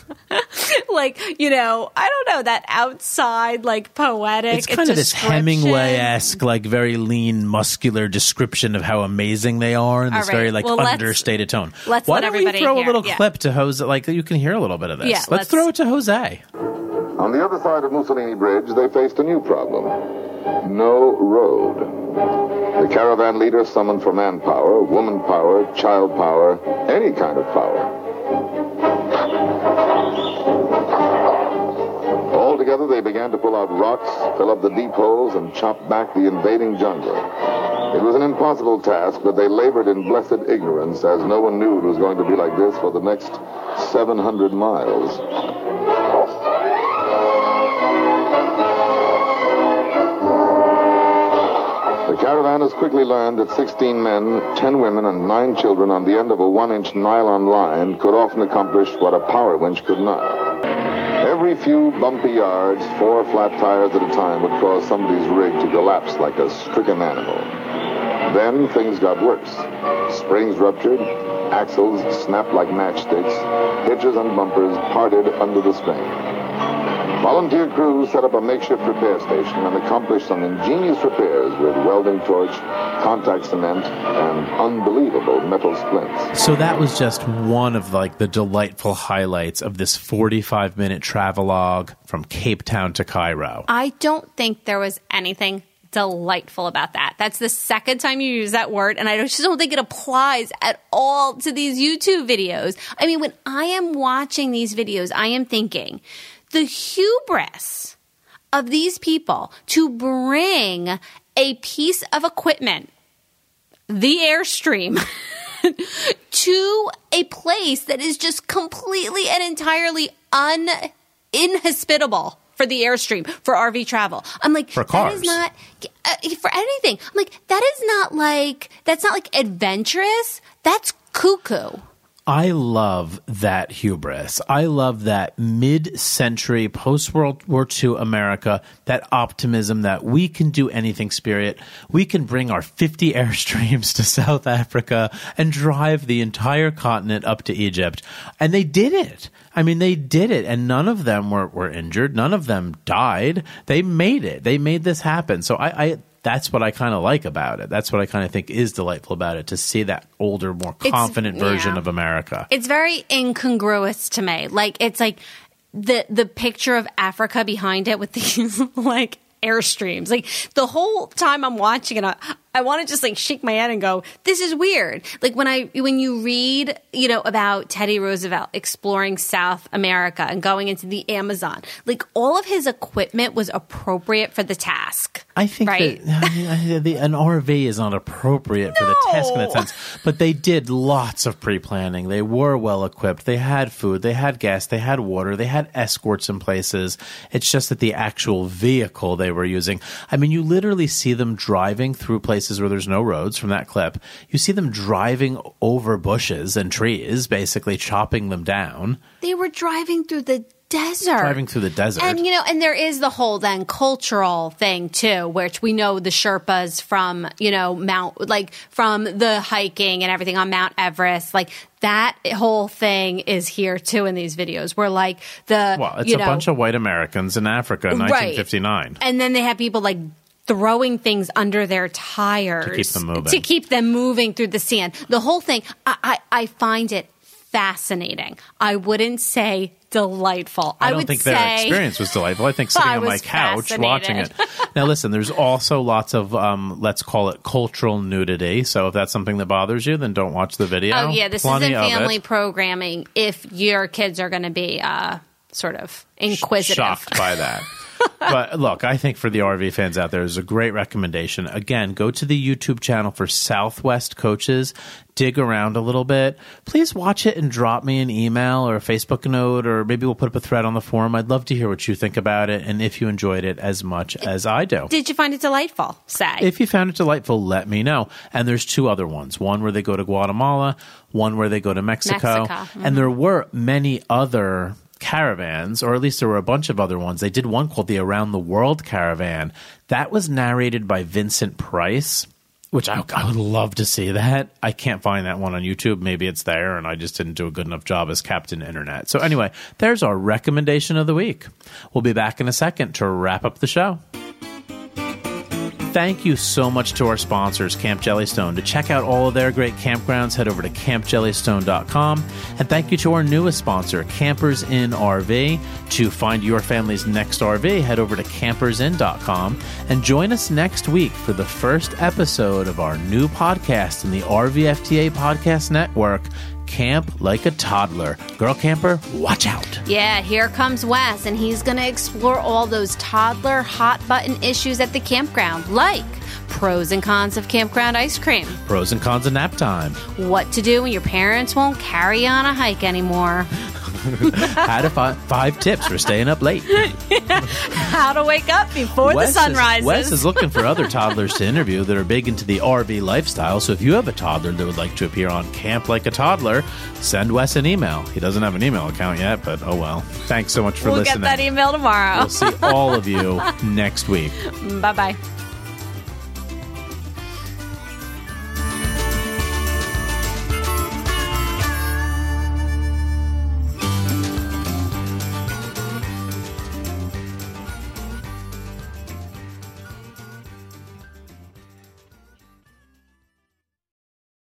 like, you know, I don't know, that outside like poetic. It's kind of this Hemingway-esque, like very lean, muscular description of how amazing they are in this right. very like well, understated tone. Let's Why let don't everybody we throw hear. a little yeah. clip to Jose? Like you can hear a little bit of this. Yeah, let's, let's throw it to Jose. On the other side of Mussolini Bridge, they faced a new problem. No road. The caravan leader summoned for manpower, woman power, child power, any kind of power. Altogether, they began to pull out rocks, fill up the deep holes, and chop back the invading jungle. It was an impossible task, but they labored in blessed ignorance, as no one knew it was going to be like this for the next seven hundred miles. The caravanners quickly learned that sixteen men, ten women, and nine children on the end of a one-inch nylon line could often accomplish what a power winch could not. Every few bumpy yards, four flat tires at a time would cause somebody's rig to collapse like a stricken animal. Then things got worse. Springs ruptured, axles snapped like matchsticks, hitches and bumpers parted under the strain. Volunteer crews set up a makeshift repair station and accomplished some ingenious repairs with welding torch, contact cement, and unbelievable metal splints. So that was just one of like the delightful highlights of this forty-five minute travelogue from Cape Town to Cairo. I don't think there was anything delightful about that. That's the second time you use that word, and I just don't think it applies at all to these YouTube videos. I mean, when I am watching these videos, I am thinking the hubris of these people to bring a piece of equipment, the Airstream, to a place that is just completely and entirely un inhospitable for the Airstream, for R V travel. I'm like, for cars. That is not, uh, for anything. I'm like, that is not like, that's not like adventurous. That's cuckoo. I love that hubris. I love that mid-century, post-World War Two America, that optimism that we can do anything spirit. We can bring our fifty Airstreams to South Africa and drive the entire continent up to Egypt. And they did it. I mean, they did it, and none of them were, were injured. None of them died. They made it. They made this happen. So I, I that's what I kind of like about it. That's what I kind of think is delightful about it, to see that older, more confident it's, version yeah. of America. It's very incongruous to me. Like, it's like the the picture of Africa behind it with these, like, Airstreams. Like, the whole time I'm watching it, I, I want to just, like, shake my head and go, this is weird. Like, when I when you read, you know, about Teddy Roosevelt exploring South America and going into the Amazon, like, all of his equipment was appropriate for the task. I think right? that I mean, the, an R V is not appropriate no. for the task in that sense, but they did lots of pre-planning. They were well equipped. They had food, they had gas, they had water, they had escorts in places. It's just that the actual vehicle they were using, I mean, you literally see them driving through places where there's no roads from that clip. You see them driving over bushes and trees, basically chopping them down. They were driving through the desert. Driving through the desert. And, you know, and there is the whole then cultural thing, too, which we know the Sherpas from, you know, Mount, like from the hiking and everything on Mount Everest, like that whole thing is here, too, in these videos where, like, the, Well, it's you a know, bunch of white Americans in Africa in right. nineteen fifty-nine. And then they have people, like, throwing things under their tires. To keep them moving. To keep them moving through the sand. The whole thing, I, I, I find it fascinating. I wouldn't say delightful. I, I don't would think say, their experience was delightful. I think sitting I on my was couch fascinated. watching it. Now, listen, there's also lots of, um, let's call it cultural nudity. So if that's something that bothers you, then don't watch the video. Oh, yeah, this Plenty isn't family of it. programming if your kids are going to be uh, sort of inquisitive. Shocked by that. But look, I think for the R V fans out there, there's a great recommendation. Again, go to the YouTube channel for Southwest Coaches. Dig around a little bit. Please watch it and drop me an email or a Facebook note, or maybe we'll put up a thread on the forum. I'd love to hear what you think about it and if you enjoyed it as much as I do. Did you find it delightful, say? If you found it delightful, let me know. And there's two other ones. One where they go to Guatemala, one where they go to Mexico. Mexico. Mm-hmm. And there were many other caravans, or at least there were a bunch of other ones. They did one called the Around the World Caravan. That was narrated by Vincent Price, which I, I would love to see that. I can't find that one on YouTube. Maybe it's there, and I just didn't do a good enough job as Captain Internet. So anyway, there's our recommendation of the week. We'll be back in a second to wrap up the show. Thank you so much to our sponsors, Camp Jellystone. To check out all of their great campgrounds, head over to camp jellystone dot com. And thank you to our newest sponsor, Campers Inn R V. To find your family's next R V, head over to campers inn dot com. And join us next week for the first episode of our new podcast in the R V F T A Podcast Network, Camp Like a Toddler. Girl camper, watch out. Yeah, here comes Wes, and he's going to explore all those toddler hot button issues at the campground, like pros and cons of campground ice cream, Pros and cons of nap time, what to do when your parents won't carry you on a hike anymore, how to find five tips for staying up late, how to wake up before Wes the sun is, rises. Wes is looking for other toddlers to interview that are big into the R V lifestyle. So if you have a toddler that would like to appear on Camp Like a Toddler, send Wes an email. He doesn't have an email account yet, but oh well. Thanks so much for we'll listening. get that email tomorrow. We'll see all of you next week. Bye-bye.